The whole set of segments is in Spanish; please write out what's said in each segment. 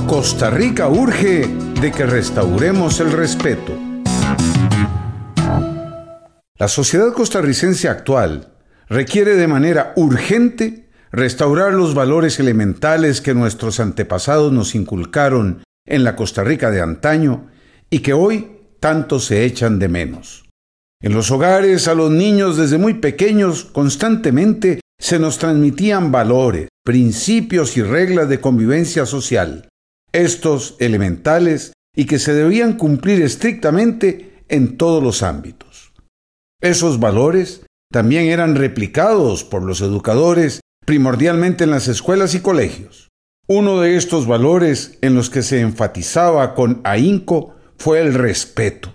Costa Rica urge de que restauremos el respeto. La sociedad costarricense actual requiere de manera urgente restaurar los valores elementales que nuestros antepasados nos inculcaron en la Costa Rica de antaño y que hoy tanto se echan de menos. En los hogares, a los niños desde muy pequeños constantemente se nos transmitían valores, principios y reglas de convivencia social, estos elementales y que se debían cumplir estrictamente en todos los ámbitos. Esos valores también eran replicados por los educadores primordialmente en las escuelas y colegios. Uno de estos valores en los que se enfatizaba con ahínco fue el respeto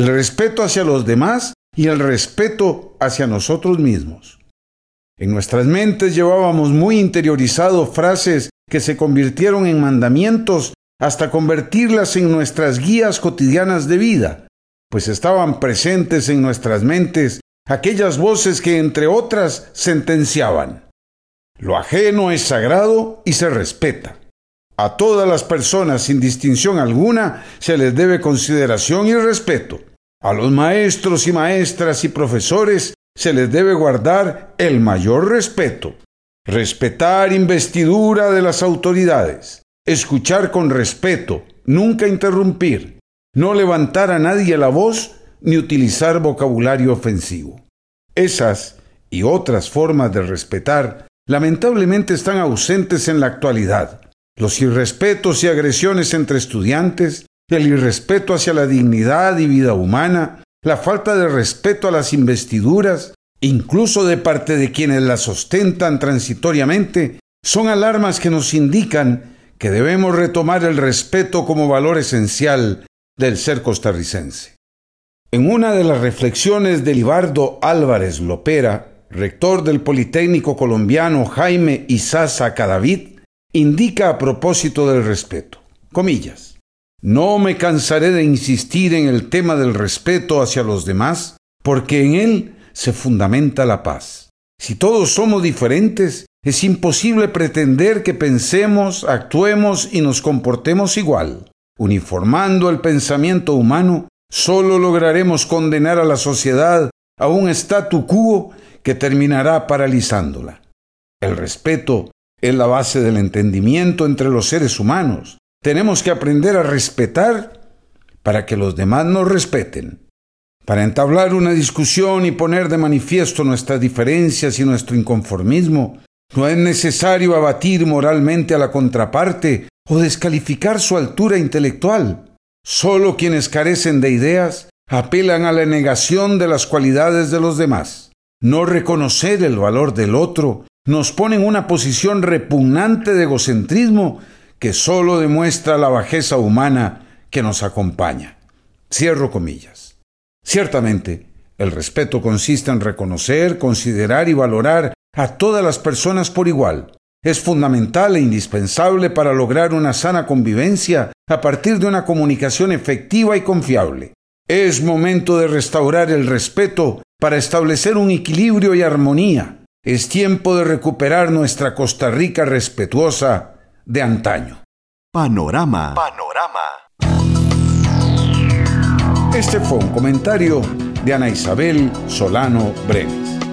hacia los demás y el respeto hacia nosotros mismos. En nuestras mentes llevábamos muy interiorizado frases que se convirtieron en mandamientos hasta convertirlas en nuestras guías cotidianas de vida, pues estaban presentes en nuestras mentes aquellas voces que, entre otras, sentenciaban: lo ajeno es sagrado y se respeta. A todas las personas, sin distinción alguna, se les debe consideración y respeto. A los maestros y maestras y profesores se les debe guardar el mayor respeto. Respetar investidura de las autoridades. Escuchar con respeto, nunca interrumpir. No levantar a nadie la voz ni utilizar vocabulario ofensivo. Esas y otras formas de respetar lamentablemente están ausentes en la actualidad. Los irrespetos y agresiones entre estudiantes, el irrespeto hacia la dignidad y vida humana, la falta de respeto a las investiduras, incluso de parte de quienes las ostentan transitoriamente, son alarmas que nos indican que debemos retomar el respeto como valor esencial del ser costarricense. En una de las reflexiones de Libardo Álvarez Lopera, rector del Politécnico Colombiano Jaime Isaza Cadavid, indica a propósito del respeto, comillas: no me cansaré de insistir en el tema del respeto hacia los demás, porque en él se fundamenta la paz. Si todos somos diferentes, es imposible pretender que pensemos, actuemos y nos comportemos igual. Uniformando el pensamiento humano, solo lograremos condenar a la sociedad a un statu quo que terminará paralizándola. El respeto es la base del entendimiento entre los seres humanos. Tenemos que aprender a respetar para que los demás nos respeten. Para entablar una discusión y poner de manifiesto nuestras diferencias y nuestro inconformismo, no es necesario abatir moralmente a la contraparte o descalificar su altura intelectual. Solo quienes carecen de ideas apelan a la negación de las cualidades de los demás. No reconocer el valor del otro nos pone en una posición repugnante de egocentrismo que solo demuestra la bajeza humana que nos acompaña. Cierro comillas. Ciertamente, el respeto consiste en reconocer, considerar y valorar a todas las personas por igual. Es fundamental e indispensable para lograr una sana convivencia a partir de una comunicación efectiva y confiable. Es momento de restaurar el respeto para establecer un equilibrio y armonía. Es tiempo de recuperar nuestra Costa Rica respetuosa de antaño. Panorama. Este fue un comentario de Ana Isabel Solano Brenes.